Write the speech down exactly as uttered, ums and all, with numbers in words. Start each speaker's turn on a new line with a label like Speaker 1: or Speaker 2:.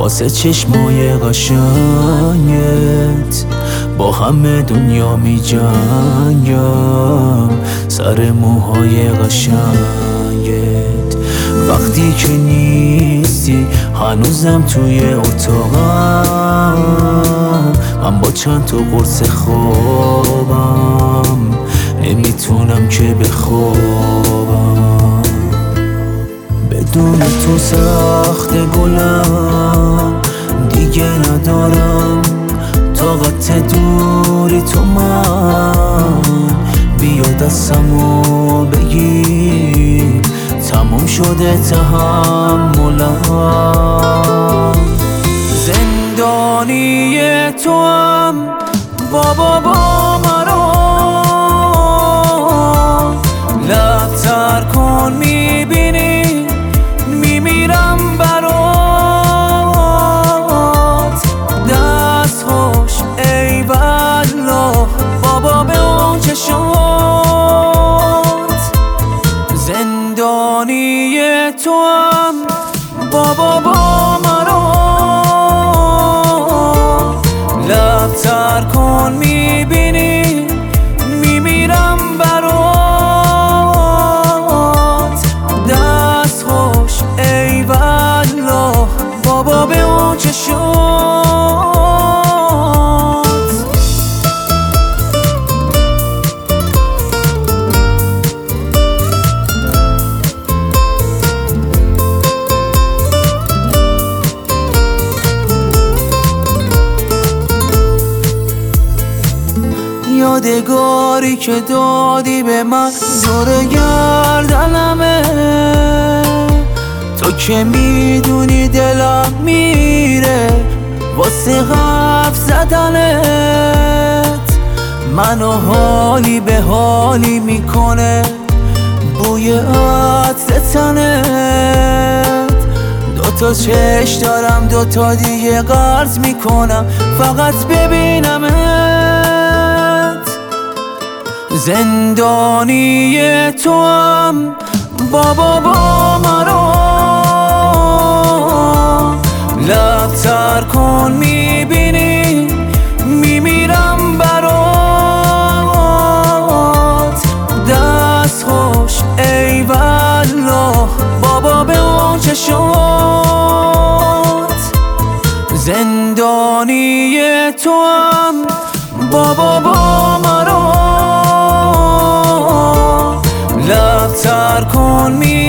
Speaker 1: واسه چشمای قشنگت با همه دنیا می جنگم سر موهای قشنگت. وقتی که نیستی هنوزم توی اتاقم، من با چند تا قرص خوابم نمیتونم که بخوابم. بدون تو سخت گلم دیگه ندارم طاقت دوری تو، من بیا دستمو بگیر تموم شده تحملم. زندانی تو هم بابا با مرا لبتر کن، میبینی میمیرم برات. دست خوش ای والله بابا به اون چشات. زندانی تو هم بابا با مرا لبتر کن، میبینی میمیرم برات. دست خوش ای والله بابا به اون چشات. یادگاری که دادی به من دور گردنمه، تو که میدونی دلم میره واسه حرف زدنت. منو حالی به حالی میکنه بوی عطر تنت. دوتا چشم دارم دوتا دیگه قرض میکنم فقط ببینمت. زندانی تو هم بابا با مرا لبتر کن، میبینی میمیرم برات. دست خوش ای والله بابا به اون چشات. زندانی تو هم بابا با مرا لبتر کن،